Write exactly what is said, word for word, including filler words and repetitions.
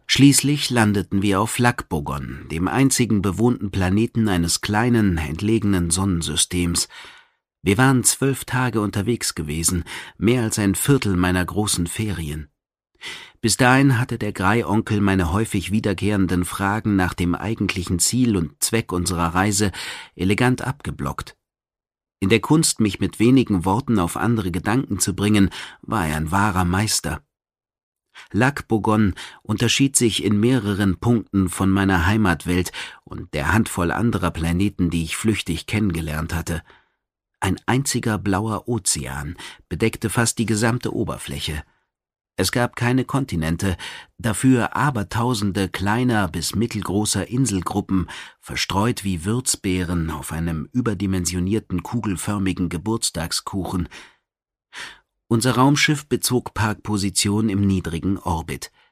Schließlich landeten wir auf Lac-Bougon, dem einzigen bewohnten Planeten eines kleinen, entlegenen Sonnensystems. Wir waren zwölf Tage unterwegs gewesen, mehr als ein Viertel meiner großen Ferien. Bis dahin hatte der Grey-Onkel meine häufig wiederkehrenden Fragen nach dem eigentlichen Ziel und Zweck unserer Reise elegant abgeblockt. In der Kunst, mich mit wenigen Worten auf andere Gedanken zu bringen, war er ein wahrer Meister. Lac-Bougon unterschied sich in mehreren Punkten von meiner Heimatwelt und der Handvoll anderer Planeten, die ich flüchtig kennengelernt hatte. Ein einziger blauer Ozean bedeckte fast die gesamte Oberfläche. Es gab keine Kontinente, dafür abertausende kleiner bis mittelgroßer Inselgruppen, verstreut wie Würzbeeren auf einem überdimensionierten kugelförmigen Geburtstagskuchen. Unser Raumschiff bezog Parkposition im niedrigen Orbit.